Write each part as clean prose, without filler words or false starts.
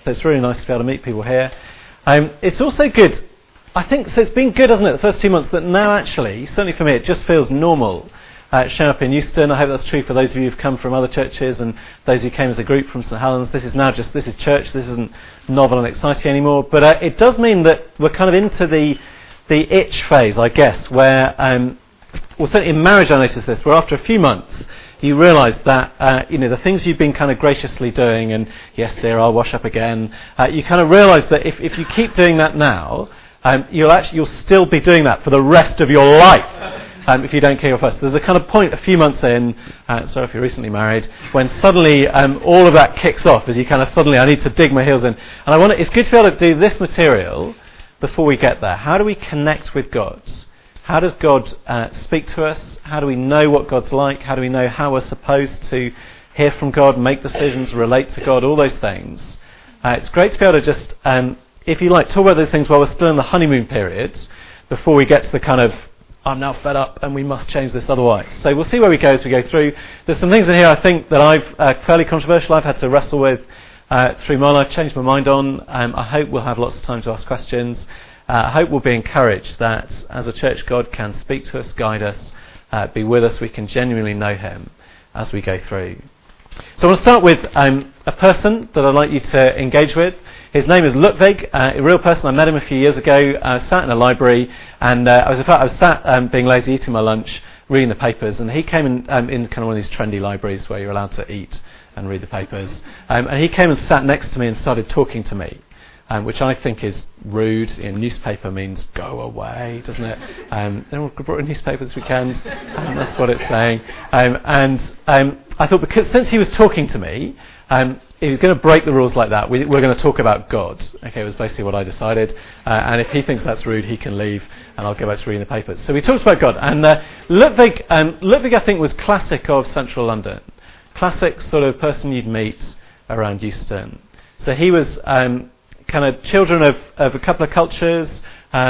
So it's really nice to be able to meet people here. It's also good, I think, so it's been good, hasn't it, the first 2 months, that now actually, certainly for me, it just feels normal showing up in Euston. I hope that's true for those of you who've come from other churches and those who came as a group from St Helens. This is church, this isn't novel and exciting anymore. But it does mean that we're kind of into the itch phase, I guess, where, well, certainly in marriage I noticed this, where after a few months, you realise that the things you've been kind of graciously doing, and yes dear, I'll wash up again, you kind of realise that if you keep doing that now, you'll still be doing that for the rest of your life if you don't kill your fuss. There's a kind of point a few months in, sorry if you're recently married, when suddenly all of that kicks off as you kind of suddenly, I need to dig my heels in. And it's good to be able to do this material before we get there. How do we connect with God? How does God speak to us? How do we know what God's like? How do we know how we're supposed to hear from God, make decisions, relate to God, all those things? It's great to be able to just, if you like, talk about those things while we're still in the honeymoon period, before we get to the kind of, I'm now fed up and we must change this otherwise. So we'll see where we go as we go through. There's some things in here I think that I've fairly controversial, I've had to wrestle with through my life, changed my mind on. I hope we'll have lots of time to ask questions. I hope we'll be encouraged that as a church God can speak to us, guide us, be with us. We can genuinely know him as we go through. So I want to start with a person that I'd like you to engage with. His name is Ludwig, a real person. I met him a few years ago. I was sat in a library, and I was sat being lazy, eating my lunch, reading the papers, and he came in kind of one of these trendy libraries where you're allowed to eat and read the papers. And he came and sat next to me and started talking to me, which I think is rude. Newspaper means go away, doesn't it? Anyone brought a newspaper this weekend? That's what it's saying. And I thought, because since he was talking to me, he was going to break the rules like that. We're going to talk about God. Okay, it was basically what I decided. And if he thinks that's rude, he can leave, and I'll go back to reading the papers. So we talked about God. And Ludwig, I think, was classic of central London. Classic sort of person you'd meet around Euston. So he was kind of children of a couple of cultures,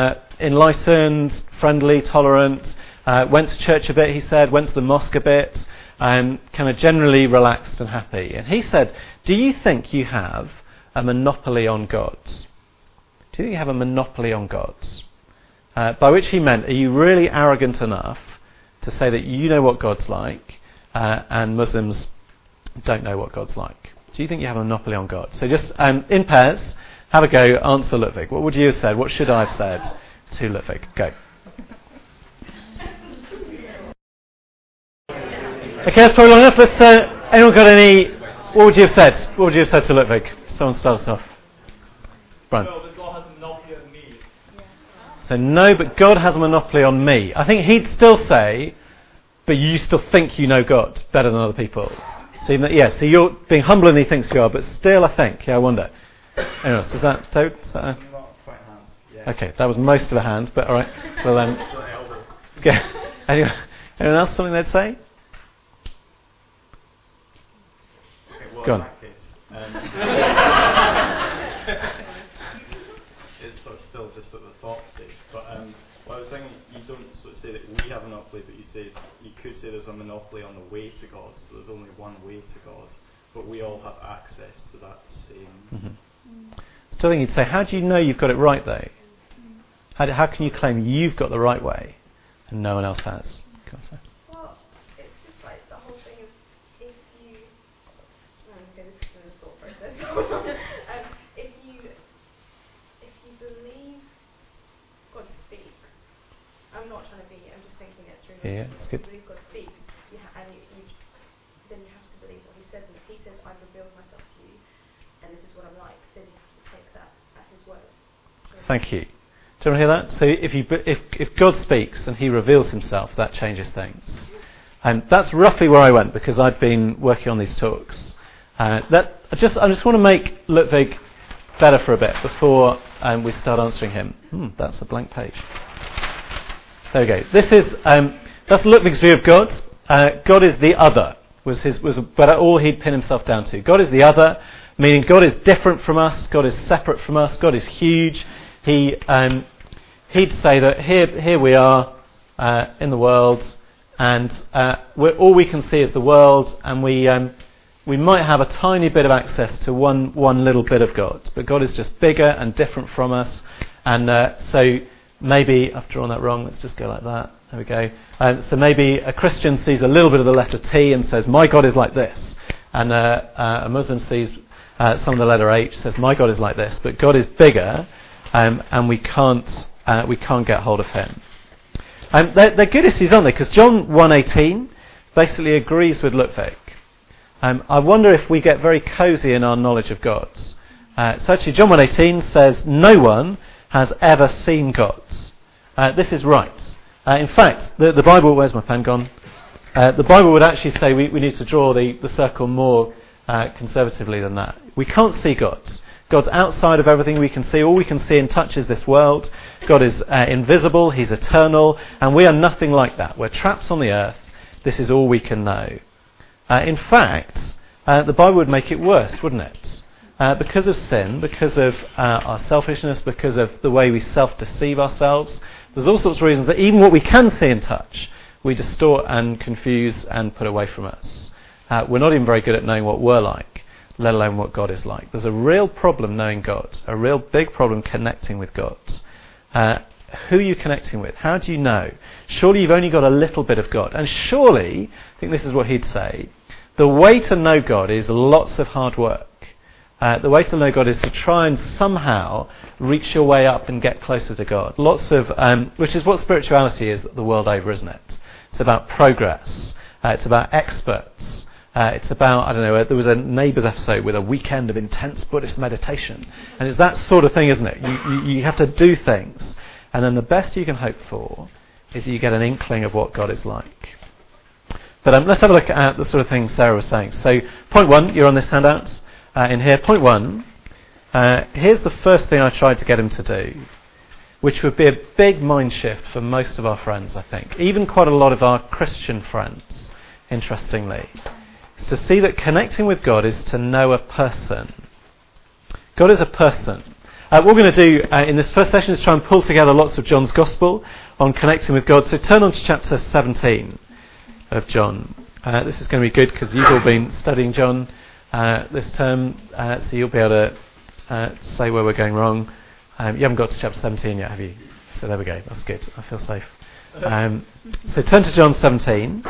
enlightened, friendly, tolerant, went to church a bit, he said, went to the mosque a bit, kind of generally relaxed and happy. And he said, do you think you have a monopoly on God? Do you think you have a monopoly on God? By which he meant, are you really arrogant enough to say that you know what God's like, and Muslims don't know what God's like? Do you think you have a monopoly on God? So just in pairs, have a go, answer Ludwig. What would you have said? What should I have said to Ludwig? Go. Okay, that's probably long enough. Let's, anyone got any... What would you have said? What would you have said to Ludwig? Someone start us off. Brian. No, but God has a monopoly on me. So no, but God has a monopoly on me. I think he'd still say, but you still think you know God better than other people. So so you're being humbler than he thinks you are, but still I think, I wonder. Anyone else? Is that Toad? Okay, that was most of a hand, but alright. Well then, okay. Anyone else, something they'd say? Go on. It's sort of still just at the thought stage, but what I was saying, you don't sort of say that we have a monopoly, but you could say there's a monopoly on the way to God, so there's only one way to God, but we all have access to that same... So I think you'd say, how do you know you've got it right though? How can you claim you've got the right way and no one else has? Well, it's just like the whole thing of if you... this is in the thought process. If you believe God speaks, I'm not trying to be, I'm just thinking it through. Yeah, it's good. If you believe God speaks, then you have to believe what he says, and if he says, I've revealed myself to you, and this is what I'm like, then you have to take that at his word. Thank you. Do you want to hear that? So if God speaks and he reveals himself, that changes things. And that's roughly where I went, because I'd been working on these talks. I just want to make Ludwig better for a bit before we start answering him. That's a blank page. There we go. That's Ludwig's view of God. God is the other. Was all he'd pin himself down to. God is the other, meaning God is different from us. God is separate from us. God is huge. He'd say that here we are in the world, and all we can see is the world, and we we might have a tiny bit of access to one little bit of God, but God is just bigger and different from us. And so maybe I've drawn that wrong. Let's just go like that. There we go. So maybe a Christian sees a little bit of the letter T and says, "My God is like this," and a Muslim sees some of the letter H, says, "My God is like this." But God is bigger, and we can't get hold of Him. They're good issues, aren't they? Because John 1:18 basically agrees with Ludwig. I wonder if we get very cosy in our knowledge of God. So actually, John 1:18 says, "No one has ever seen God." This is right. In fact, the Bible, where's my pen gone? The Bible would actually say we need to draw the circle more conservatively than that. We can't see God. God's outside of everything we can see. All we can see and touch is this world. God is invisible, He's eternal, and we are nothing like that. We're traps on the earth. This is all we can know. In fact, the Bible would make it worse, wouldn't it? Because of sin, because of our selfishness, because of the way we self-deceive ourselves, there's all sorts of reasons that even what we can see and touch, we distort and confuse and put away from us. We're not even very good at knowing what we're like, let alone what God is like. There's a real problem knowing God, a real big problem connecting with God. Who are you connecting with? How do you know? Surely you've only got a little bit of God. And surely, I think this is what he'd say, the way to know God is lots of hard work. The way to know God is to try and somehow reach your way up and get closer to God. Lots of, which is what spirituality is the world over, isn't it? It's about progress. It's about experts. It's about, I don't know, there was a Neighbours episode with a weekend of intense Buddhist meditation. And it's that sort of thing, isn't it? You have to do things. And then the best you can hope for is that you get an inkling of what God is like. But let's have a look at the sort of thing Sarah was saying. So, point one, you're on this handout in here. Point one, here's the first thing I tried to get him to do, which would be a big mind shift for most of our friends, I think. Even quite a lot of our Christian friends, interestingly. Is to see that connecting with God is to know a person. God is a person. What we're going to do in this first session is try and pull together lots of John's Gospel on connecting with God. So turn on to chapter 17 of John. This is going to be good because you've all been studying John this term, so you'll be able to say where we're going wrong. You haven't got to chapter 17 yet, have you? So there we go. That's good. I feel safe. So turn to John 17.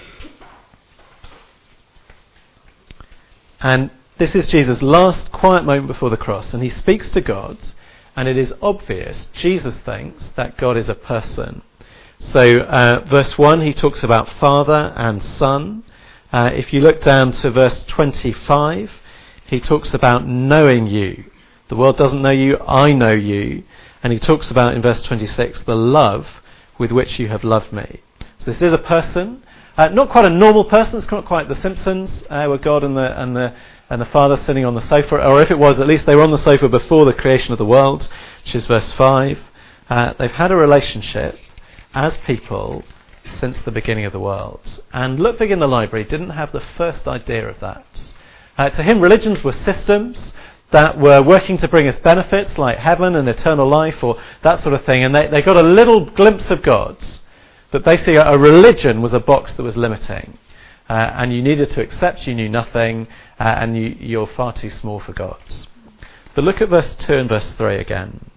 And this is Jesus' last quiet moment before the cross, and he speaks to God, and it is obvious Jesus thinks that God is a person. So verse 1, he talks about Father and Son. If you look down to verse 25, he talks about knowing you. The world doesn't know you, I know you. And he talks about, in verse 26, the love with which you have loved me. So this is a person. Not quite a normal person. It's not quite the Simpsons, where God and the Father sitting on the sofa, or if it was, at least they were on the sofa before the creation of the world, which is verse 5. They've had a relationship as people since the beginning of the world. And Ludwig in the library didn't have the first idea of that. To him, religions were systems that were working to bring us benefits like heaven and eternal life or that sort of thing, and they got a little glimpse of God. But basically a religion was a box that was limiting. And you needed to accept you knew nothing, and you're far too small for God. But look at verse 2 and verse 3 again.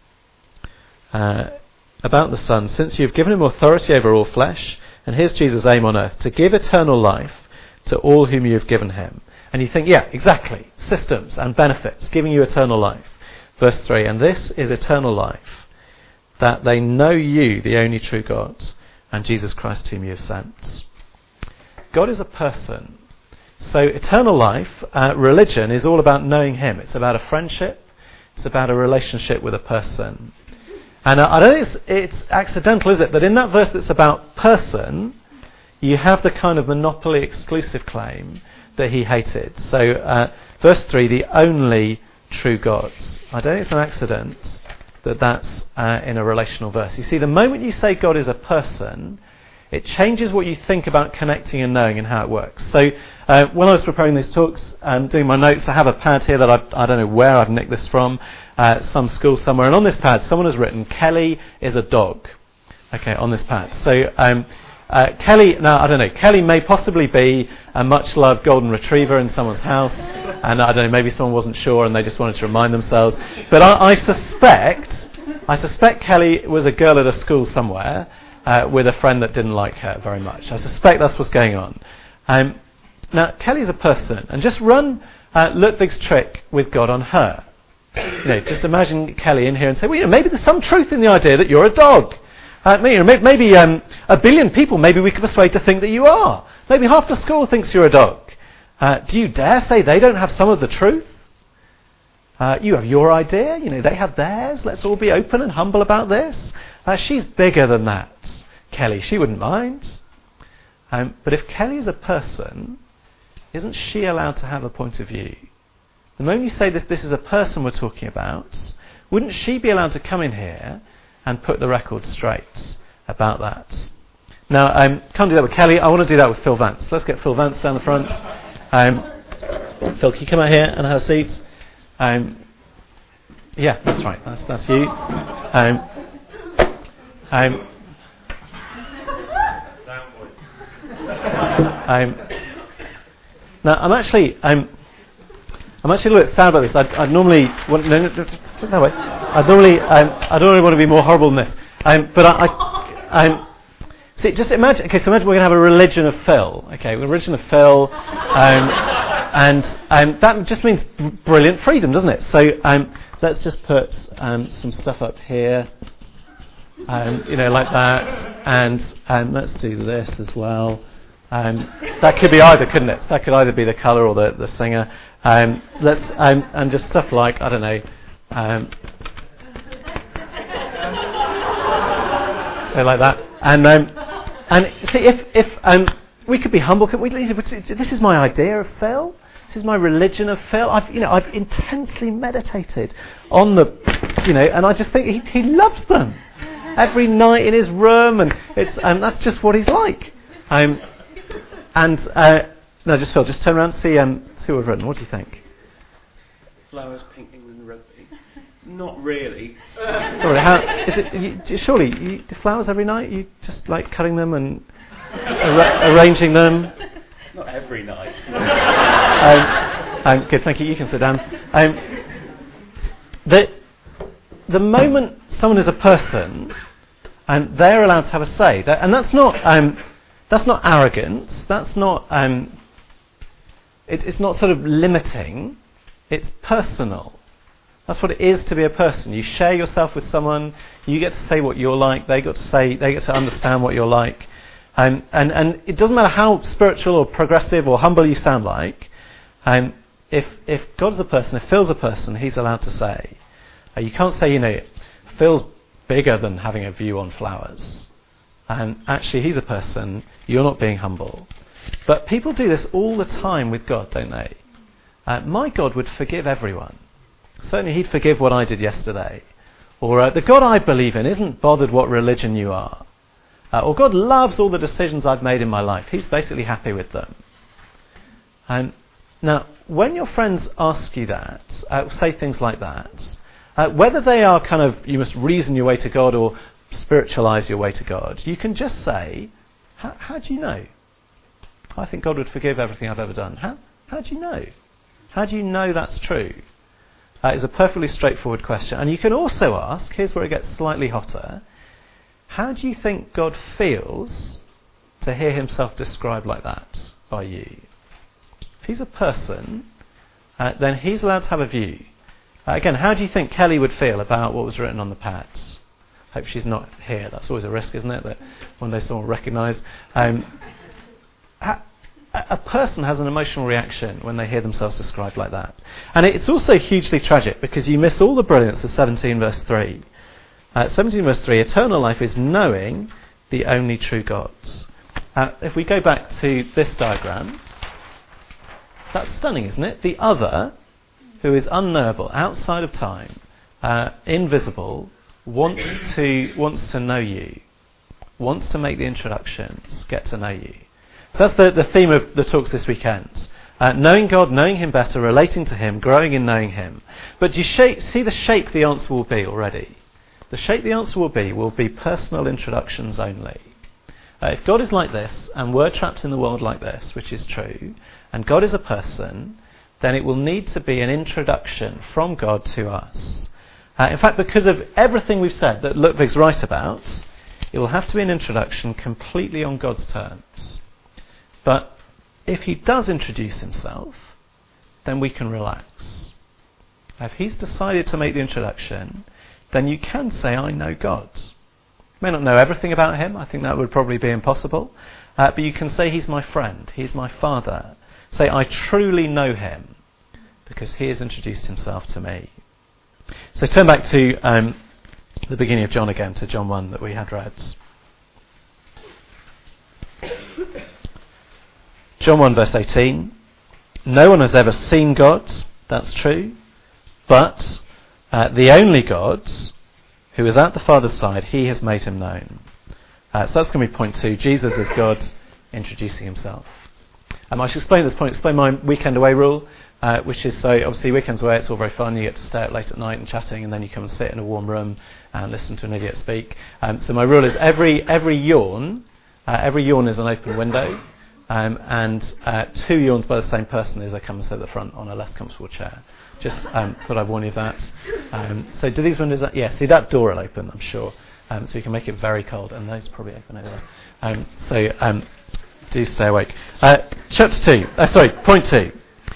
About the Son, since you've given him authority over all flesh, and here's Jesus' aim on earth, to give eternal life to all whom you have given him. And you think, yeah, exactly, systems and benefits, giving you eternal life. Verse 3, and this is eternal life, that they know you, the only true God, and Jesus Christ whom you have sent. God is a person. So eternal life, religion, is all about knowing him. It's about a friendship. It's about a relationship with a person. And I don't think it's accidental, is it, that in that verse that's about person, you have the kind of monopoly exclusive claim that he hated. So verse 3, the only true God. I don't think it's an accident that's in a relational verse. You see, the moment you say God is a person, it changes what you think about connecting and knowing and how it works. So when I was preparing these talks and doing my notes, I have a pad here that I don't know where I've nicked this from, some school somewhere. And on this pad, someone has written, Kelly is a dog. Okay, on this pad. So Kelly, now I don't know, Kelly may possibly be a much-loved golden retriever in someone's house, and I don't know, maybe someone wasn't sure and they just wanted to remind themselves. But I suspect Kelly was a girl at a school somewhere with a friend that didn't like her very much. I suspect that's what's going on. Now, Kelly's a person, and just run Ludwig's trick with God on her. Just imagine Kelly in here and say, well, maybe there's some truth in the idea that you're a dog. Maybe a billion people, maybe we could persuade to think that you are. Maybe half the school thinks you're a dog. Do you dare say they don't have some of the truth? You have your idea, they have theirs. Let's all be open and humble about this. She's bigger than that, Kelly. She wouldn't mind. But if Kelly is a person, isn't she allowed to have a point of view? The moment you say this is a person we're talking about, wouldn't she be allowed to come in here and put the record straight about that? Now, can't do that with Kelly. I want to do that with Phil Vance. Let's get Phil Vance down the front. Phil, can you come out here and have a seat? Yeah, that's right. That's you. Now, I'm actually a little bit sad about this. I'd normally want that way. I'd normally want to be more horrible than this. But I see. Just imagine. Okay, so imagine we're going to have a religion of Phil. Okay, a religion of Phil, and that just means brilliant freedom, doesn't it? So let's just put some stuff up here, like that, and let's do this as well. That could be either, couldn't it? That could either be the colour or the singer. Let's and just stuff like, I don't know. So like that, and see if we could be humble. This is my idea of Phil. This is my religion of Phil. I've intensely meditated on and I just think he loves them every night in his room, and that's just what he's like. No, just Phil, just turn around and see what I've written. What do you think? Flowers, pink England rugby. Not really. Sorry, how is it? Surely you do flowers every night. You just like cutting them and arranging them. Not every night. Good, thank you. You can sit down. The moment someone is a person, they're allowed to have a say, and that's not arrogance. That's not. It's not sort of limiting. It's personal. That's what it is to be a person. You share yourself with someone. You get to say what you're like. They get to understand what you're like. And it doesn't matter how spiritual or progressive or humble you sound like. If God's a person, if Phil's a person, he's allowed to say. You can't say, Phil's bigger than having a view on flowers. And actually, he's a person. You're not being humble. But people do this all the time with God, don't they? My God would forgive everyone. Certainly, he'd forgive what I did yesterday. Or the God I believe in isn't bothered what religion you are. Or God loves all the decisions I've made in my life. He's basically happy with them. Now, when your friends ask you that, say things like that, whether they are kind of, you must reason your way to God or spiritualize your way to God, you can just say, how do you know? I think God would forgive everything I've ever done. How do you know? How do you know that's true? It's a perfectly straightforward question. And you can also ask, here's where it gets slightly hotter, how do you think God feels to hear himself described like that by you? If he's a person, then he's allowed to have a view. Again, how do you think Kelly would feel about what was written on the pads? Hope she's not here. That's always a risk, isn't it? That one day someone will recognise. A person has an emotional reaction when they hear themselves described like that. And it's also hugely tragic because you miss all the brilliance of 17 verse 3. 17 verse 3, eternal life is knowing the only true gods. If we go back to this diagram, that's stunning, isn't it? The other, who is unknowable, outside of time, invisible, wants to know you, wants to make the introductions, get to know you. So that's the theme of the talks this weekend. Knowing God, knowing him better, relating to him, growing in knowing him. But do you see the shape the answer will be already? The shape the answer will be personal introductions only. If God is like this, and we're trapped in the world like this, which is true, and God is a person, then it will need to be an introduction from God to us. In fact, because of everything we've said that Ludwig's right about, it will have to be an introduction completely on God's terms. But if he does introduce himself, then we can relax. If he's decided to make the introduction, then you can say, I know God. You may not know everything about him. I think that would probably be impossible. But you can say, he's my friend. He's my father. Say, I truly know him because he has introduced himself to me. So turn back to the beginning of John again, to John 1 that we had read. John 1 verse 18. No one has ever seen God, that's true, but the only God who is at the Father's side, he has made him known. So that's going to be point 2. Jesus is God introducing himself. I should explain my weekend away rule, which is, so obviously weekends away it's all very fun, you get to stay out late at night and chatting, and then you come and sit in a warm room and listen to an idiot speak. So my rule is every yawn is an open window, and 2 yawns by the same person as they come and sit at the front on a less comfortable chair. Just thought I'd warn you of that. So do these windows, see that door will open, I'm sure, so you can make it very cold, and those probably open over there. Do stay awake. Point 2.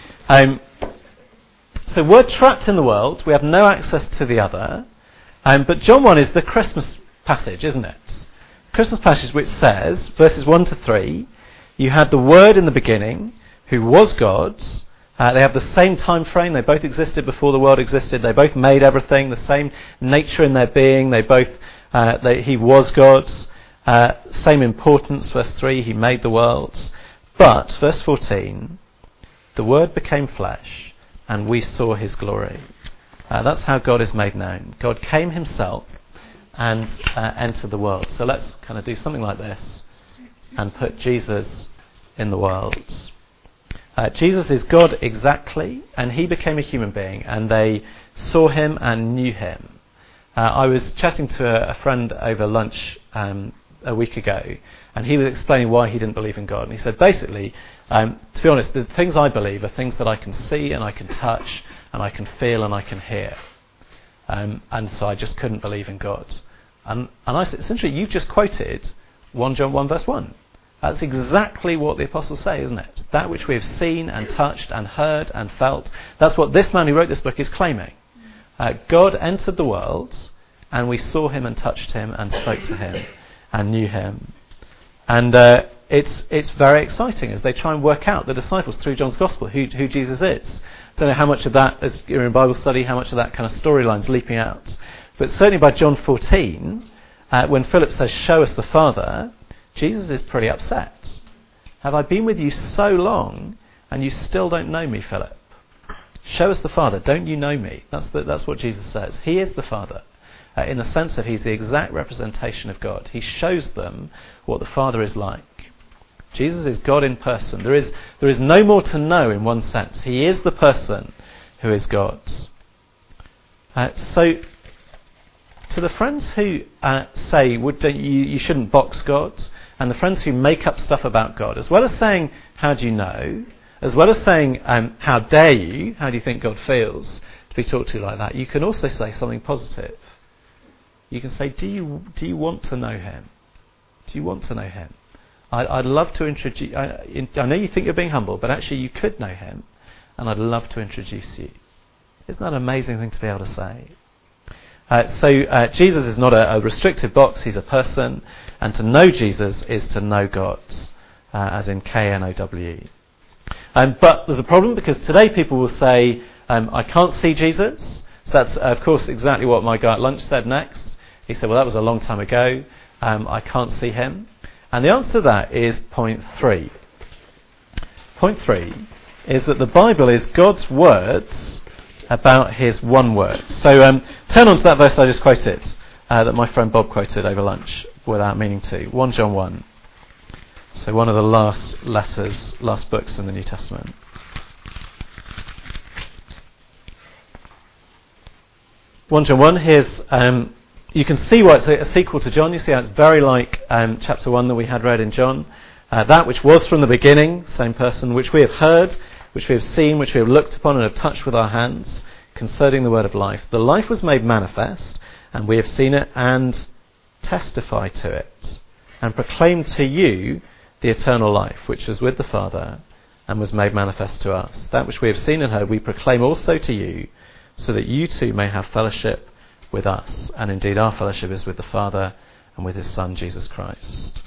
So we're trapped in the world, we have no access to the other, but John 1 is the Christmas passage, isn't it? Christmas passage which says, verses 1 to 3, you had the Word in the beginning, who was God's. They have the same time frame, they both existed before the world existed, they both made everything, the same nature in their being, he was God's. Same importance, verse 3, he made the worlds. But, verse 14, the Word became flesh, and we saw his glory. That's how God is made known. God came himself and entered the world. So let's kind of do something like this and put Jesus in the world. Jesus is God exactly, and he became a human being, and they saw him and knew him. I was chatting to a friend over lunch a week ago, and he was explaining why he didn't believe in God. And he said, basically, to be honest, the things I believe are things that I can see and I can touch and I can feel and I can hear. And so I just couldn't believe in God. And I said, essentially, you've just quoted 1 John 1 verse 1. That's exactly what the apostles say, isn't it? That which we have seen and touched and heard and felt, that's what this man who wrote this book is claiming. God entered the world, and we saw him and touched him and spoke to him and knew him. And it's very exciting as they try and work out, the disciples, through John's Gospel, who Jesus is. I don't know how much of that, as you're in Bible study, how much of that kind of storyline's leaping out. But certainly by John 14, when Philip says, show us the Father, Jesus is pretty upset. Have I been with you so long, and you still don't know me, Philip? Show us the Father, don't you know me? That's what Jesus says. He is the Father. In the sense of he's the exact representation of God. He shows them what the Father is like. Jesus is God in person. There is no more to know in one sense. He is the person who is God. So, to the friends who say you shouldn't box God, and the friends who make up stuff about God, as well as saying, how do you know? As well as saying, how dare you? How do you think God feels to be talked to like that? You can also say something positive. You can say, do you want to know him? Do you want to know him? I'd love to introduce... I know you think you're being humble, but actually you could know him, and I'd love to introduce you. Isn't that an amazing thing to be able to say? So Jesus is not a restrictive box, he's a person, and to know Jesus is to know God, as in K-N-O-W. But there's a problem, because today people will say, I can't see Jesus. So that's, of course, exactly what my guy at lunch said next. He said, well, that was a long time ago. I can't see him. And the answer to that is point 3. Point 3 is that the Bible is God's words about his one word. So turn on to that verse I just quoted, that my friend Bob quoted over lunch without meaning to. 1 John 1. So one of the last books in the New Testament. John 1, here's you can see why it's a sequel to John. You see how it's very like chapter 1 that we had read in John. That which was from the beginning, same person, which we have heard, which we have seen, which we have looked upon and have touched with our hands, concerning the word of life. The life was made manifest, and we have seen it and testify to it, and proclaim to you the eternal life, which was with the Father and was made manifest to us. That which we have seen and heard we proclaim also to you, so that you too may have fellowship with us. And indeed our fellowship is with the Father and with his Son, Jesus Christ.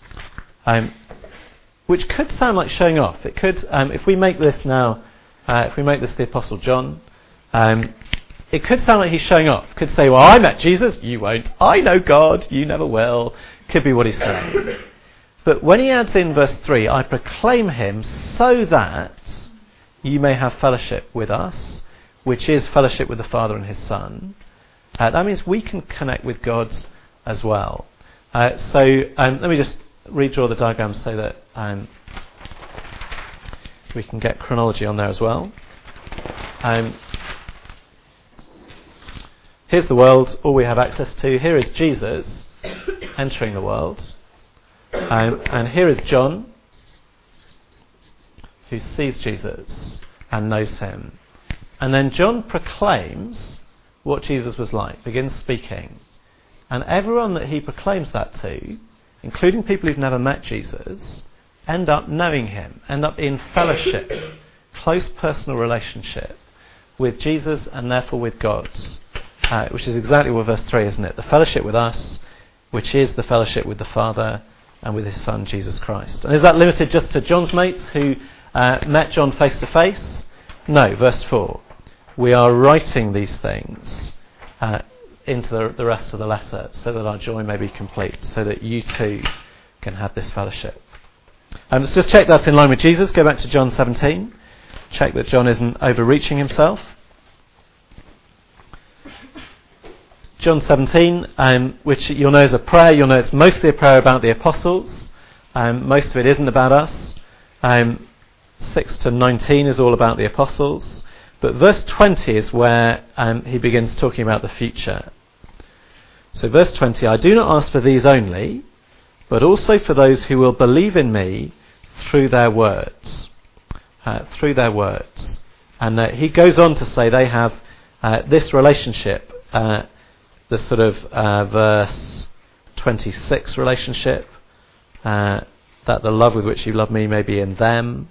Which could sound like showing off. It could, if we make this now, if we make this the Apostle John, it could sound like he's showing off. Could say, well, I met Jesus, you won't. I know God, you never will. Could be what he's saying. But when he adds in verse 3, I proclaim him so that you may have fellowship with us, which is fellowship with the Father and his Son. That means we can connect with God as well. So let me just redraw the diagram so that we can get chronology on there as well. Here's the world, all we have access to. Here is Jesus entering the world. And here is John, who sees Jesus and knows him. And then John proclaims what Jesus was like, begins speaking. And everyone that he proclaims that to, including people who've never met Jesus, end up knowing him, end up in fellowship, close personal relationship with Jesus and therefore with God. Which is exactly what verse 3, isn't it? The fellowship with us, which is the fellowship with the Father and with his Son, Jesus Christ. And is that limited just to John's mates who met John face to face? No, verse 4. We are writing these things into the rest of the letter so that our joy may be complete, so that you too can have this fellowship. Let's just check that's in line with Jesus. Go back to John 17. Check that John isn't overreaching himself. John 17, which you'll know is a prayer. You'll know it's mostly a prayer about the apostles. Most of it isn't about us. 6 to 19 is all about the apostles. But verse 20 is where he begins talking about the future. So verse 20, I do not ask for these only, but also for those who will believe in me through their words. Through their words. And he goes on to say they have this relationship, the sort of verse 26 relationship, that the love with which you love me may be in them,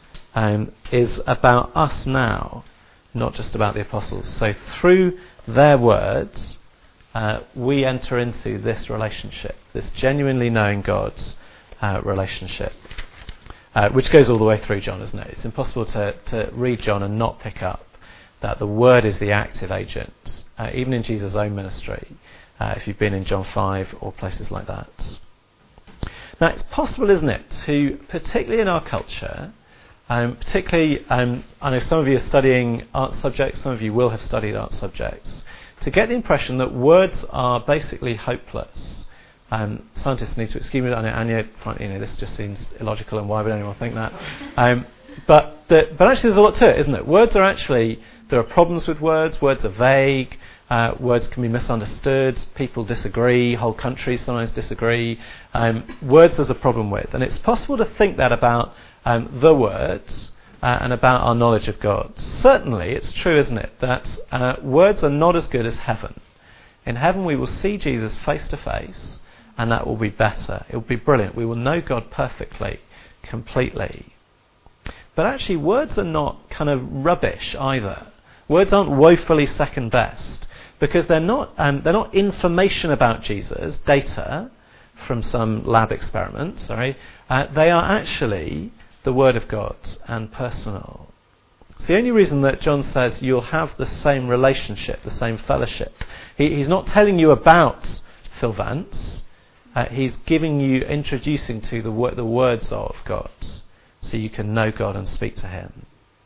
is about us now, not just about the apostles. So through their words, we enter into this relationship, this genuinely knowing God's relationship, which goes all the way through John, isn't it? It's impossible to read John and not pick up that the Word is the active agent, even in Jesus' own ministry, if you've been in John 5 or places like that. Now, it's possible, isn't it, to, particularly in our culture, particularly, I know some of you are studying art subjects, some of you will have studied art subjects, to get the impression that words are basically hopeless. Scientists need to excuse me, I know Anya, this just seems illogical and why would anyone think that? But actually there's a lot to it, isn't it? Words are actually, there are problems with words are vague, words can be misunderstood, people disagree, whole countries sometimes disagree. Words there's a problem with, and it's possible to think that about the words and about our knowledge of God. Certainly it's true, isn't it, that words are not as good as heaven. In heaven we will see Jesus face to face, and that will be better. It will be brilliant. We will know God perfectly, completely. But actually words are not kind of rubbish either. Words aren't woefully second best, because they're not information about Jesus, data from some lab experiment, they are actually the Word of God and personal. It's the only reason that John says you'll have the same relationship, the same fellowship. He's not telling you about Phil Vance. He's introducing to the words of God, so you can know God and speak to him.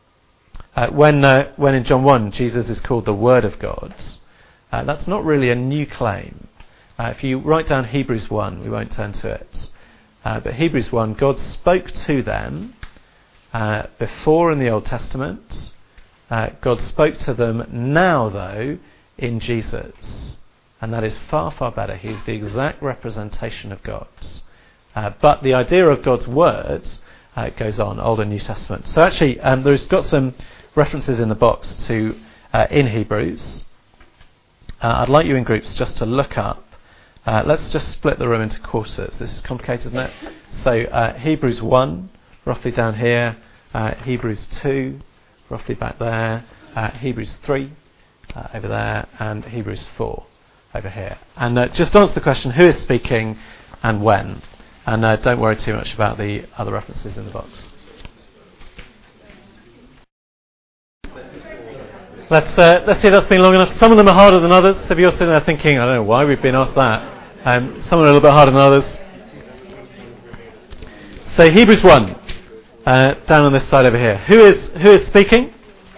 When in John 1 Jesus is called the Word of God, that's not really a new claim. If you write down Hebrews 1, we won't turn to it, but Hebrews 1, God spoke to them before in the Old Testament. God spoke to them now, though, in Jesus. and that is far, far better. He's the exact representation of God's. But the idea of God's word goes on, Old and New Testament. So actually, there's got some references in the box to in Hebrews. I'd like you in groups just to look up. Let's just split the room into quarters. This is complicated, isn't it? So Hebrews 1, roughly down here. Hebrews 2, roughly back there. Hebrews 3, over there. And Hebrews 4, over here. And just answer the question, who is speaking and when? And don't worry too much about the other references in the box. Let's see if that's been long enough. Some of them are harder than others. So if you're sitting there thinking, I don't know why we've been asked that. Some are a little bit harder than others. So Hebrews 1, down on this side over here. Who is speaking?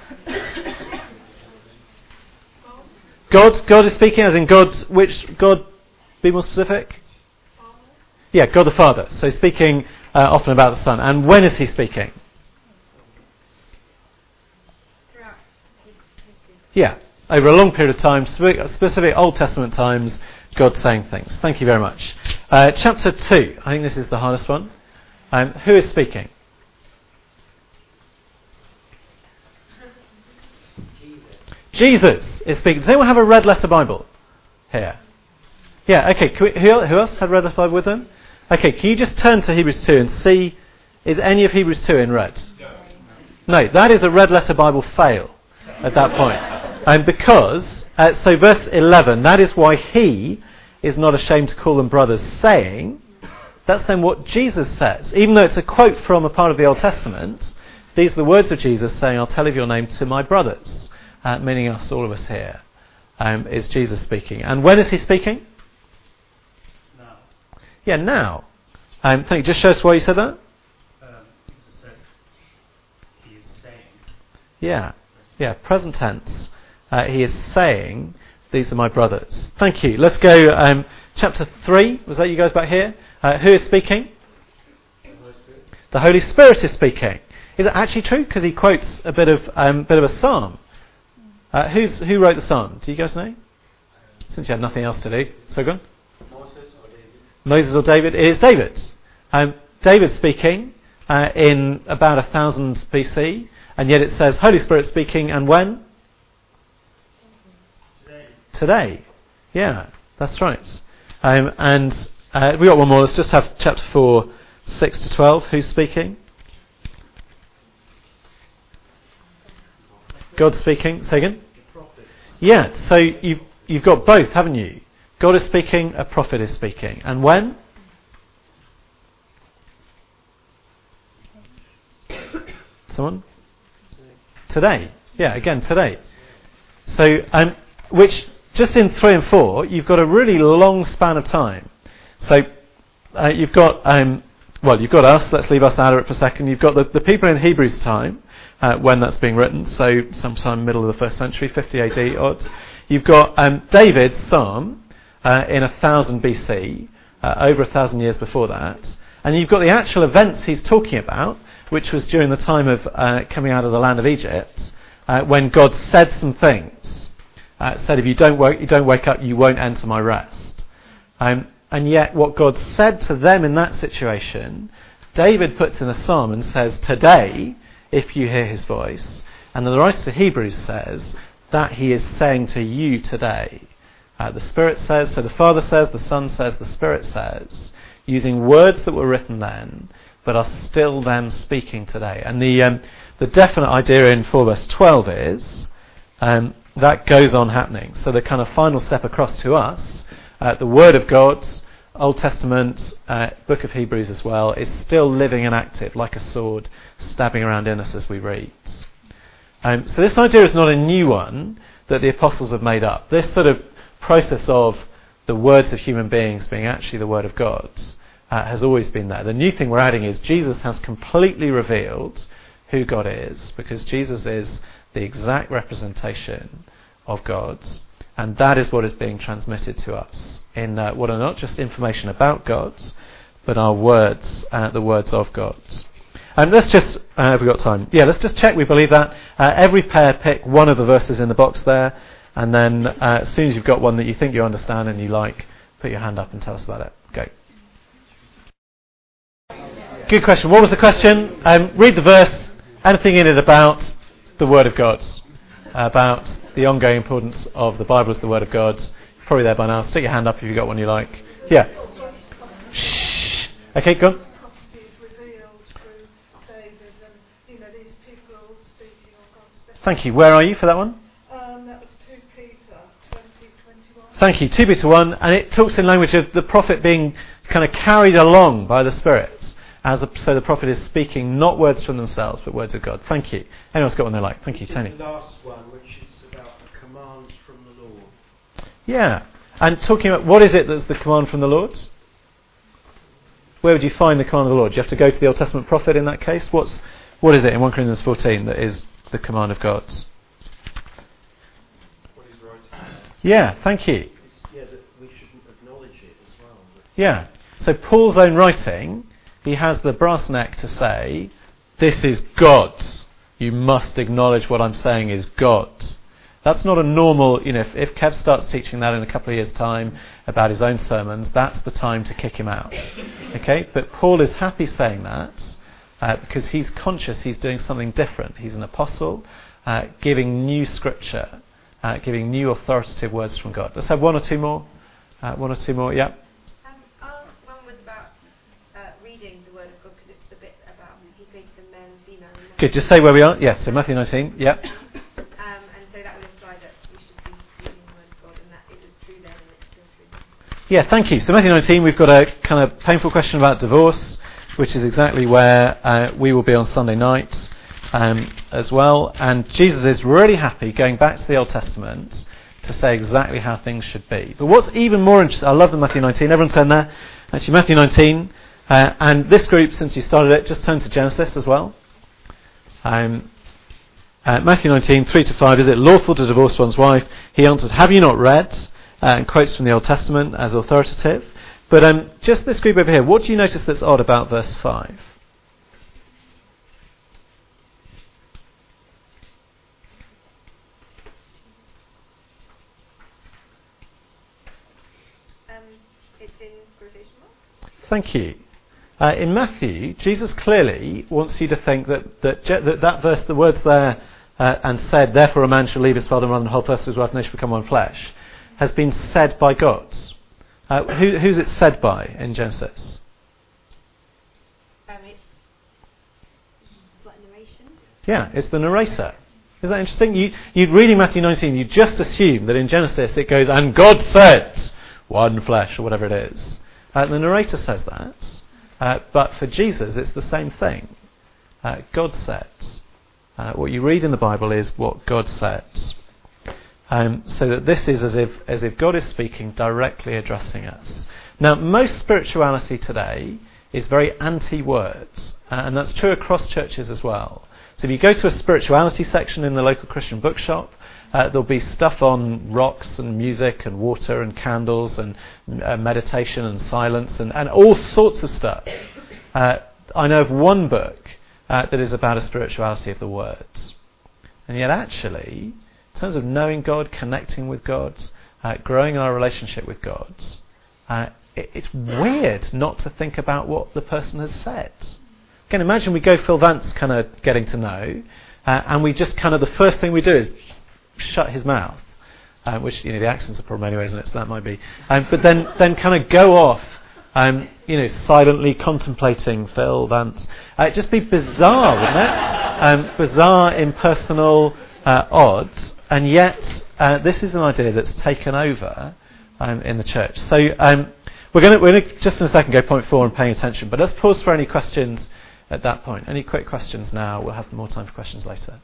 God is speaking, as in which God? Be more specific. Yeah, God the Father. So speaking often about the Son. And when is he speaking? Yeah, over a long period of time, specific Old Testament times, God saying things. Thank you very much. Chapter 2, I think this is the hardest one. Who is speaking? Jesus is speaking. Does anyone have a red letter Bible here? Yeah, okay. Who else had a red letter Bible with them? Okay, can you just turn to Hebrews 2 and see, is any of Hebrews 2 in red? No, that is a red letter Bible fail at that point. Because, so verse 11, that is why he is not ashamed to call them brothers, saying, that's then what Jesus says. Even though it's a quote from a part of the Old Testament, these are the words of Jesus saying, I'll tell of your name to my brothers, meaning us, all of us here, is Jesus speaking. And when is he speaking? Now. Yeah, now. Just show us why you said that. Jesus says he is saying. Yeah, present tense. He is saying, these are my brothers. Thank you. Let's go chapter 3. Was that you guys back here? Who is speaking? The Holy Spirit is speaking. Is it actually true? Because he quotes a bit of a psalm. Who wrote the psalm? Do you guys know? Since you had nothing else to do. So go on. Moses or David? It is David. David speaking in about 1000 BC, and yet it says Holy Spirit speaking, and when? Today. Yeah, that's right. And we got one more. Let's just have chapter 4, 6 to 12. Who's speaking? God speaking. Say again? Yeah, so you've got both, haven't you? God is speaking, a prophet is speaking. And when? Someone? Today. Yeah, again, today. So, which, just in 3 and 4, you've got a really long span of time. So, you've got us, let's leave us out of it for a second. You've got the people in Hebrews' time, when that's being written, so sometime middle of the 1st century, 50 AD odds. You've got David's psalm in 1000 BC, over 1000 years before that. And you've got the actual events he's talking about, which was during the time of coming out of the land of Egypt, when God said some things. Said, if you don't wake up, you won't enter my rest. And yet what God said to them in that situation, David puts in a psalm and says, today, if you hear his voice. And the writer to Hebrews says that he is saying to you today. The Spirit says, so the Father says, the Son says, the Spirit says, using words that were written then, but are still them speaking today. And the definite idea in 4 verse 12 is that goes on happening. So the kind of final step across to us, the Word of God, Old Testament, book of Hebrews as well, is still living and active like a sword stabbing around in us as we read. So this idea is not a new one that the apostles have made up. This sort of process of the words of human beings being actually the Word of God has always been there. The new thing we're adding is Jesus has completely revealed who God is, because Jesus is the exact representation of God, and that is what is being transmitted to us in what are not just information about God, but our words, the words of God. And let's just, have we got time? Yeah, let's just check we believe that. Every pair pick one of the verses in the box there. And then as soon as you've got one that you think you understand and you like, put your hand up and tell us about it. Go. Good question. What was the question? Read the verse. Anything in it about the Word of God, about the ongoing importance of the Bible as the Word of God. Probably there by now. Stick your hand up if you've got one you like. Yeah. Shh. Okay, go on. Thank you. Where are you for that one? That was 2 Peter 20:21. Thank you. 2 Peter 1, and it talks in language of the prophet being kind of carried along by the Spirit. So the prophet is speaking not words from themselves, but words of God. Thank you. Anyone's got one they like? Thank you, Tony. The last one, which is about the command from the Lord. Yeah. And talking about what is it that's the command from the Lord? Where would you find the command of the Lord? Do you have to go to the Old Testament prophet in that case? What is it in 1 Corinthians 14 that is the command of God? What he's writing. Yeah, thank you. That we shouldn't acknowledge it as well. Yeah. So Paul's own writing, he has the brass neck to say, this is God. You must acknowledge what I'm saying is God. That's not a normal, if Kev starts teaching that in a couple of years' time about his own sermons, that's the time to kick him out. Okay? But Paul is happy saying that because he's conscious he's doing something different. He's an apostle giving new scripture, giving new authoritative words from God. Let's have one or two more. Yeah. One was about reading the Word of God, because it's a bit about He created the male and female. Good, just say where we are. Yeah, so Matthew 19, yeah. And so that would imply that we should be reading the Word of God, and that it was true then and it's still true now. Yeah, thank you. So Matthew 19, we've got a kind of painful question about divorce, which is exactly where we will be on Sunday night as well. And Jesus is really happy going back to the Old Testament to say exactly how things should be. But what's even more interesting, I love the Matthew 19. Everyone turn there. Actually, Matthew 19. And this group, since you started it, just turn to Genesis as well. Matthew 19, 3-5. Is it lawful to divorce one's wife? He answered, have you not read? And quotes from the Old Testament as authoritative. But just this group over here, what do you notice that's odd about verse 5? It's in quotation marks. Thank you. In Matthew, Jesus clearly wants you to think that verse, the words there, and said, therefore a man shall leave his father and mother and hold fast to his wife, and they shall become one flesh, has been said by God. Who's it said by in Genesis? It's like narration. Yeah, it's the narrator. Isn't that interesting? You'd reading Matthew 19, you just assume that in Genesis it goes, and God said, one flesh, or whatever it is. The narrator says that. But for Jesus, it's the same thing. God said. What you read in the Bible is what God said. So that this is as if God is speaking, directly addressing us. Now, most spirituality today is very anti-words. And that's true across churches as well. So if you go to a spirituality section in the local Christian bookshop, there'll be stuff on rocks and music and water and candles and meditation and silence and all sorts of stuff. I know of one book that is about a spirituality of the words. And yet actually, in terms of knowing God, connecting with God, growing our relationship with God, it's weird not to think about what the person has said. Again, imagine we go Phil Vance kind of getting to know, and we just kind of, the first thing we do is shut his mouth, which, the accent's a problem anyway, isn't it? So that might be. But then kind of go off, silently contemplating Phil Vance. It'd just be bizarre, wouldn't it? Bizarre, impersonal, odd, and yet this is an idea that's taken over in the church. So we're going to just in a second go point 4 and paying attention, but let's pause for any questions at that point. Any quick questions now? We'll have more time for questions later.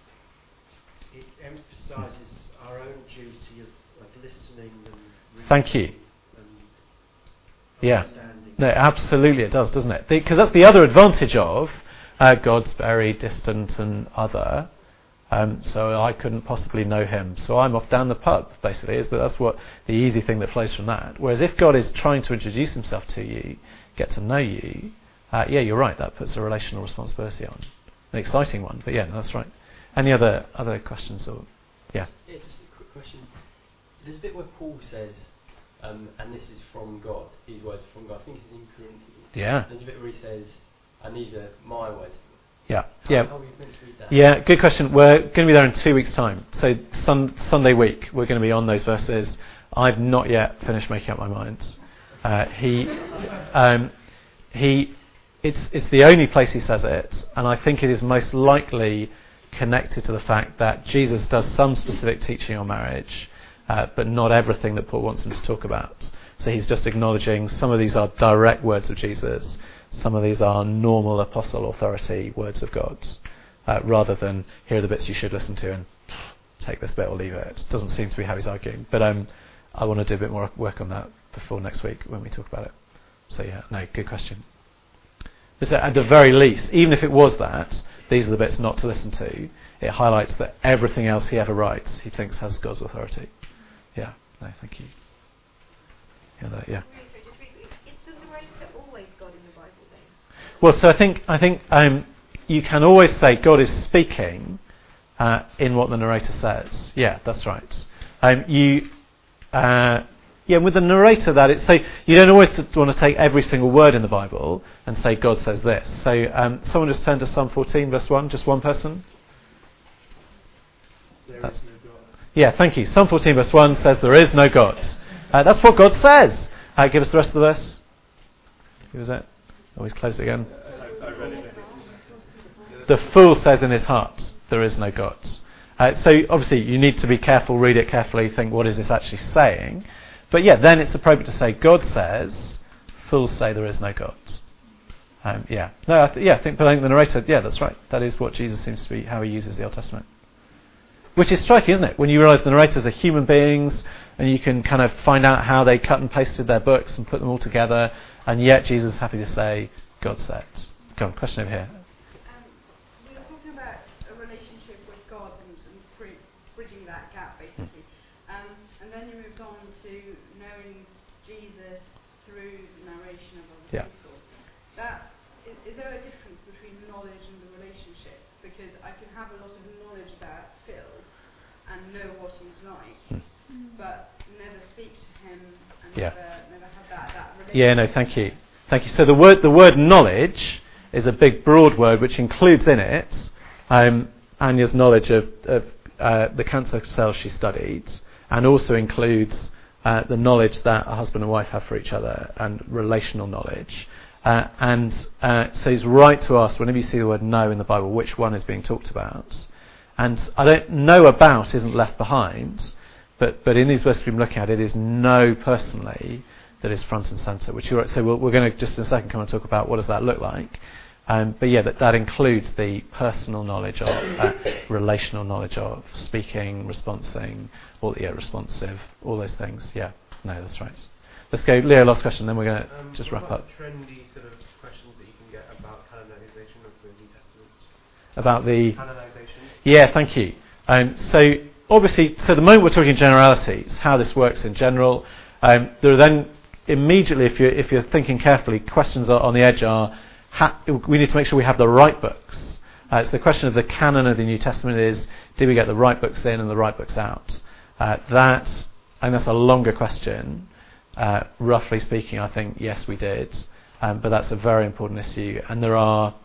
It emphasises our own duty of listening and reading. Thank you. And Yeah. understanding. No, absolutely it does, doesn't it? Because that's the other advantage of God's very distant and other. So I couldn't possibly know him. So I'm off down the pub, basically. That's what the easy thing that flows from that. Whereas if God is trying to introduce himself to you, get to know you, yeah, you're right, that puts a relational responsibility on. An exciting one, but yeah, that's right. Any other questions? Or yeah. It's question. There's a bit where Paul says, and this is from God, these words are from God. I think it's in Corinthians. Yeah. There's a bit where he says, and these are my words. Yeah. How are we meant to read that? Yeah, good question. We're going to be there in 2 weeks' time. So Sunday week, we're going to be on those verses. I've not yet finished making up my mind. It's the only place he says it, and I think it is most likely connected to the fact that Jesus does some specific teaching on marriage, but not everything that Paul wants him to talk about. So he's just acknowledging some of these are direct words of Jesus, some of these are normal apostle authority words of God, rather than here are the bits you should listen to and take this bit or leave it. It doesn't seem to be how he's arguing, but I want to do a bit more work on that before next week when we talk about it. So yeah, no, good question. But so at the very least, even if it was that, these are the bits not to listen to. It highlights that everything else he ever writes, he thinks has God's authority. Yeah, no, thank you. Yeah, Is the narrator always God in the Bible then? Well, so I think you can always say God is speaking in what the narrator says. Yeah, that's right. With the narrator, that it's so you don't always want to take every single word in the Bible and say God says this. So someone just turn to Psalm 14, verse 1. Just one person. There is no God. Yeah, thank you. Psalm 14, verse 1 says there is no God. That's what God says. Give us the rest of the verse. Who was that? Always close it again. I read it. The fool says in his heart, there is no God. So obviously you need to be careful, read it carefully, think what is this actually saying. But yeah, then it's appropriate to say God says, fools say there is no God. I think the narrator, yeah, that's right. That is what Jesus seems to be, how he uses the Old Testament. Which is striking, isn't it? When you realise the narrators are human beings, and you can kind of find out how they cut and pasted their books and put them all together, and yet Jesus is happy to say, God said. Go on, question over here. We were talking about a relationship with God and bridging that gap, basically. And then you moved on to knowing Jesus through the narration of other people. Is there a difference between knowledge and the relationship? Because I can have a lot of knowledge about Phil and know what he's like, but never speak to him and never have that relationship. Yeah, no, thank you. Thank you. So the word knowledge is a big, broad word which includes in it Anya's knowledge of the cancer cells she studied, and also includes the knowledge that a husband and wife have for each other and relational knowledge. So he's right to ask, whenever you see the word know in the Bible, which one is being talked about. And I don't know about isn't left behind, but in these verses we've been looking at, it is know personally that is front and centre. So we're going to just in a second come and talk about what does that look like. But yeah, that includes the personal knowledge of, relational knowledge of, speaking, responsive, all those things. Yeah, no, that's right. Let's go, Leo, last question, then we're going to just wrap up. Trendy sort of questions that you can get about canonization of the New Testament. About the Canonization. Yeah, thank you. So obviously, the moment we're talking generalities, how this works in general, there are then immediately, if you're thinking carefully, questions on the edge are, we need to make sure we have the right books. So the question of the canon of the New Testament is, did we get the right books in and the right books out? That's a longer question. Roughly speaking, I think, yes, we did. But that's a very important issue. And there are,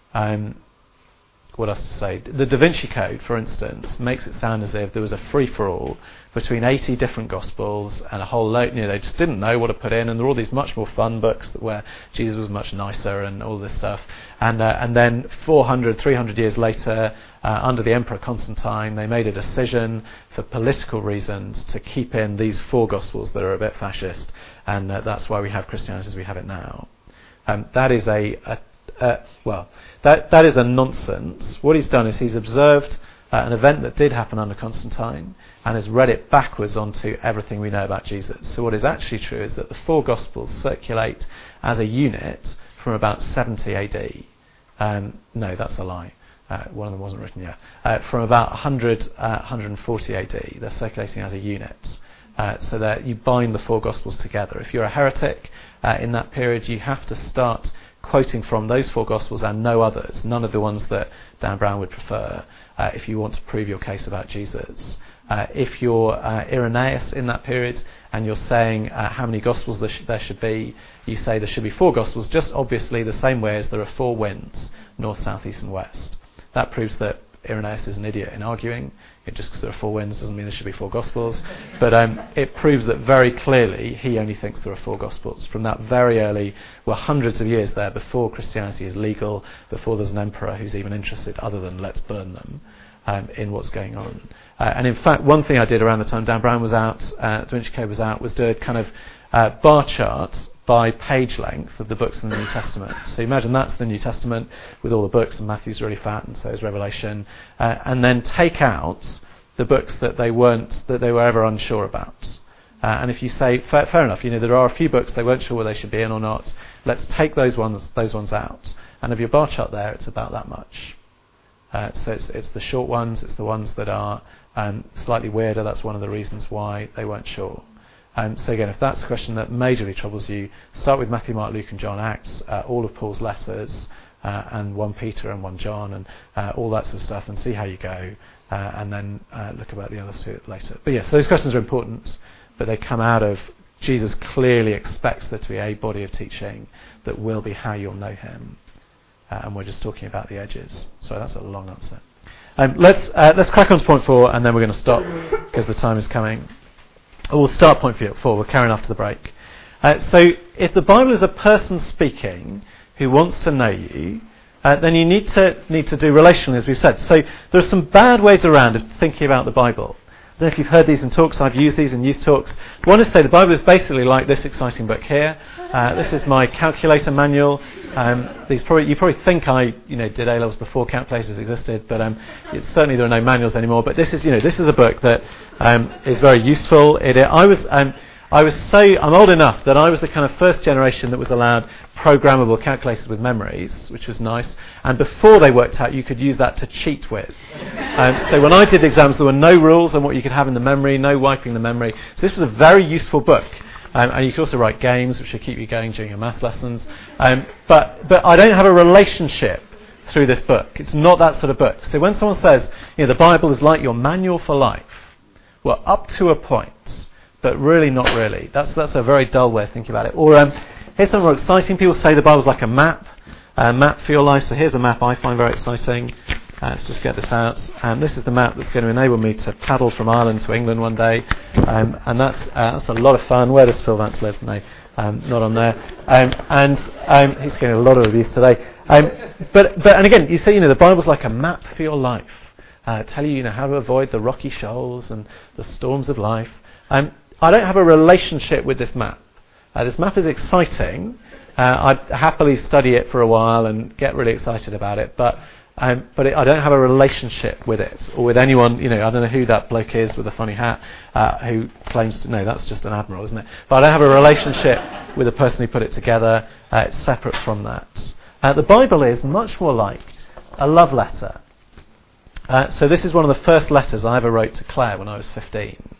what else to say? The Da Vinci Code, for instance, makes it sound as if there was a free-for-all between 80 different Gospels and a whole load, they just didn't know what to put in, and there were all these much more fun books where Jesus was much nicer and all this stuff. And then 300 years later, under the Emperor Constantine, they made a decision for political reasons to keep in these 4 Gospels that are a bit fascist, and that's why we have Christianity as we have it now. That is that is a nonsense. What he's done is he's observed an event that did happen under Constantine and has read it backwards onto everything we know about Jesus. So what is actually true is that the 4 Gospels circulate as a unit from about 70 AD. No, that's a lie. One of them wasn't written yet. From about 140 AD, they're circulating as a unit. So that you bind the 4 Gospels together. If you're a heretic in that period, you have to start quoting from those 4 Gospels and no others, none of the ones that Dan Brown would prefer, if you want to prove your case about Jesus. If you're Irenaeus in that period and you're saying how many Gospels there should be, you say there should be 4 Gospels, just obviously the same way as there are 4 winds, north, south, east and west. That proves that Irenaeus is an idiot in arguing. Just because there are 4 winds doesn't mean there should be 4 Gospels. But it proves that very clearly he only thinks there are 4 Gospels. From that very early, hundreds of years there, before Christianity is legal, before there's an emperor who's even interested other than let's burn them, in what's going on. And in fact, one thing I did around the time Dan Brown was out, Da Vinci Code was out, was do a kind of bar chart by page length of the books in the New Testament. So imagine that's the New Testament with all the books, and Matthew's really fat, and so is Revelation, and then take out the books that they were ever unsure about. And if you say, fair enough, there are a few books they weren't sure whether they should be in or not, let's take those ones out. And of your bar chart there, it's about that much. So it's the short ones, it's the ones that are slightly weirder. That's one of the reasons why they weren't sure. So again, if that's a question that majorly troubles you, start with Matthew, Mark, Luke and John, Acts, all of Paul's letters, and 1 Peter and 1 John, and all that sort of stuff, and see how you go, and then look about the others later. But yes, those questions are important, but they come out of Jesus clearly expects there to be a body of teaching that will be how you'll know him. And we're just talking about the edges. Sorry, that's a long answer. Let's crack on to point 4, and then we're going to stop because the time is coming. We'll start point 4. We're carrying after the break. So, if the Bible is a person speaking who wants to know you, then you need to do relationally, as we've said. So, there are some bad ways around of thinking about the Bible. I don't know if you've heard these in talks. I've used these in youth talks. One is to say the Bible is basically like this exciting book here. This is my calculator manual. You probably think I did A-levels before calculators existed, but certainly there are no manuals anymore. But this is a book that is very useful. I'm old enough that I was the kind of first generation that was allowed programmable calculators with memories, which was nice. And before they worked out, you could use that to cheat with. So when I did exams, there were no rules on what you could have in the memory, no wiping the memory. So this was a very useful book. And you could also write games, which will keep you going during your maths lessons. But I don't have a relationship through this book. It's not that sort of book. So when someone says, the Bible is like your manual for life, well, up to a point, but really not really. That's a very dull way of thinking about it. Or here's something more exciting. People say the Bible's like a map for your life. So here's a map I find very exciting. Let's just get this out. This is the map that's going to enable me to paddle from Ireland to England one day. And that's a lot of fun. Where does Phil Vance live? No, not on there. He's getting a lot of abuse today. But again, you say, the Bible's like a map for your life. Tell you, how to avoid the rocky shoals and the storms of life. I don't have a relationship with this map. This map is exciting. I'd happily study it for a while and get really excited about it, but I don't have a relationship with it or with anyone. I don't know who that bloke is with a funny hat who claims to know. That's just an admiral, isn't it? But I don't have a relationship with the person who put it together. It's separate from that. The Bible is much more like a love letter. So this is one of the first letters I ever wrote to Claire when I was 15.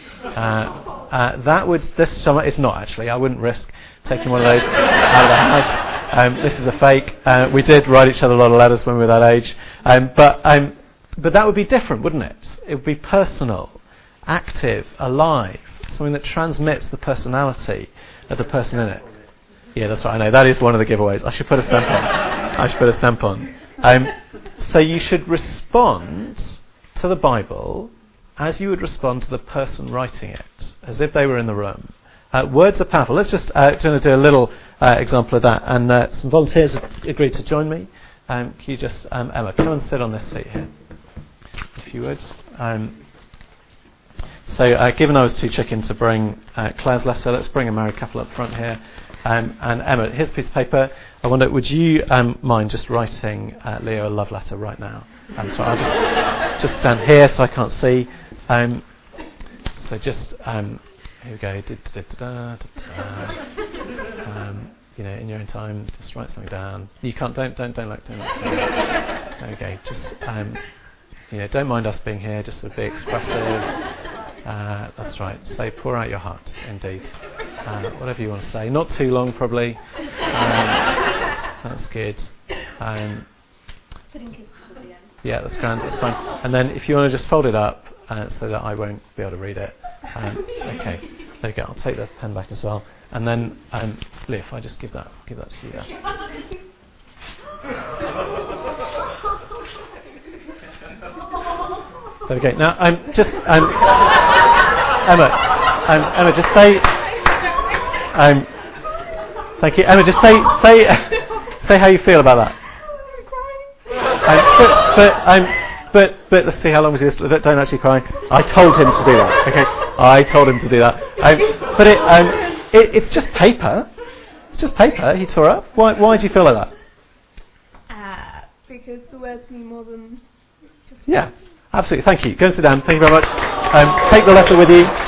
It's not actually. I wouldn't risk taking one of those out of the house. This is a fake. We did write each other a lot of letters when we were that age. But that would be different, wouldn't it? It would be personal, active, alive, something that transmits the personality of the person in it. Yeah, that's right. I know that is one of the giveaways. I should put a stamp on. So you should respond to the Bible as you would respond to the person writing it, as if they were in the room. Words are powerful. Let's just do a little example of that. And some volunteers have agreed to join me. Can you just, Emma, come and sit on this seat here, if you would. So given I was too chicken to bring Claire's letter, let's bring a married couple up front here. And Emma, here's a piece of paper. I wonder, would you mind just writing Leo a love letter right now? So I'll just stand here so I can't see. So just here we go. In your own time, just write something down. You can't. Don't look. There we go. Just don't mind us being here. Just sort of be expressive. That's right. So pour out your heart, indeed. Whatever you want to say. Not too long, probably. That's good. Yeah, that's grand. That's fine. And then if you want to just fold it up so that I won't be able to read it. Okay, there you go. I'll take the pen back as well. And then, Lee, if I just give that to you there. There we go. Now, Emma, just say. Thank you, Emma. Just say how you feel about that. But let's see how long we do this. Don't actually cry. I told him to do that. Okay, I told him to do that. But it's just paper. It's just paper. He tore up. Why do you feel like that? Because the words mean more than. Yeah, absolutely. Thank you. Go and sit down. Thank you very much. Take the letter with you.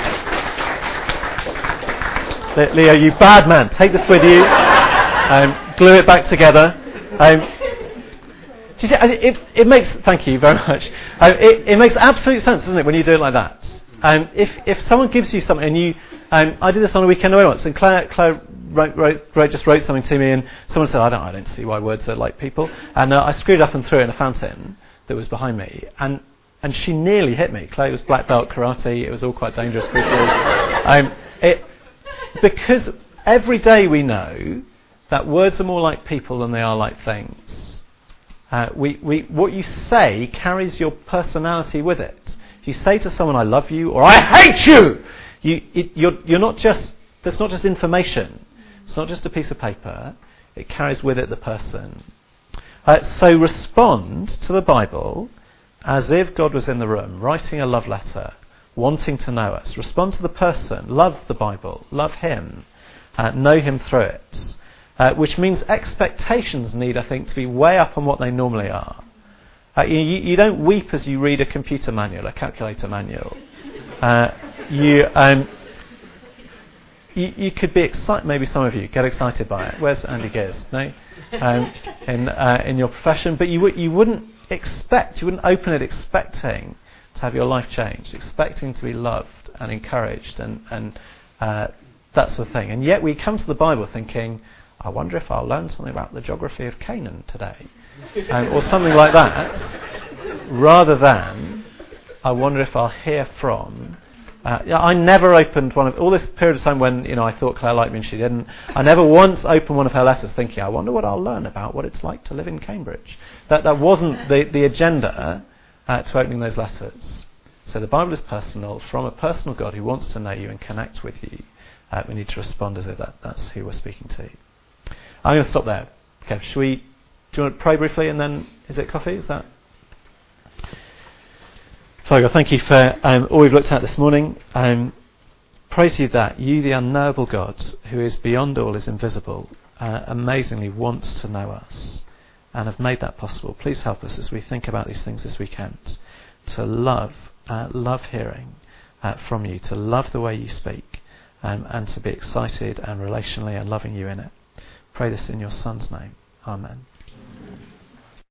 Leo, you bad man. Take this with you. Glue it back together. Do you see, it makes. Thank you very much. It makes absolute sense, doesn't it, when you do it like that? If someone gives you something, and you, I did this on a weekend away once, and Claire just wrote something to me, and someone said, I don't see why words are like people, and I screwed up and threw it in a fountain that was behind me, and she nearly hit me. Claire was black belt karate. It was all quite dangerous quickly. Because every day we know that words are more like people than they are like things. What you say carries your personality with it. If you say to someone, "I love you," or "I hate you," you're not just. That's not just information. It's not just a piece of paper. It carries with it the person. So respond to the Bible as if God was in the room, writing a love letter, wanting to know us. Respond to the person. Love the Bible. Love him. Know him through it. Which means expectations need, I think, to be way up on what they normally are. You don't weep as you read a computer manual, a calculator manual. You could be excited. Maybe some of you get excited by it. Where's Andy Gears? No, in your profession, but you wouldn't open it expecting to have your life changed, expecting to be loved and encouraged and that sort of thing. And yet we come to the Bible thinking, I wonder if I'll learn something about the geography of Canaan today, or something like that, rather than I wonder if I'll hear from. I never opened one of all this period of time when I thought Claire liked me and she didn't. I never once opened one of her letters thinking, I wonder what I'll learn about what it's like to live in Cambridge. That wasn't the agenda to opening those letters. So the Bible is personal, from a personal God who wants to know you and connect with you. We need to respond as if that's who we're speaking to. I'm going to stop there. Okay, do you want to pray briefly and then is it coffee? Is that? Father God, thank you for all we've looked at this morning. Praise you that you, the unknowable God, who is beyond all, is invisible, amazingly wants to know us and have made that possible. Please help us as we think about these things this weekend to love hearing from you, to love the way you speak, and to be excited and relationally and loving you in it. Pray this in your Son's name. Amen.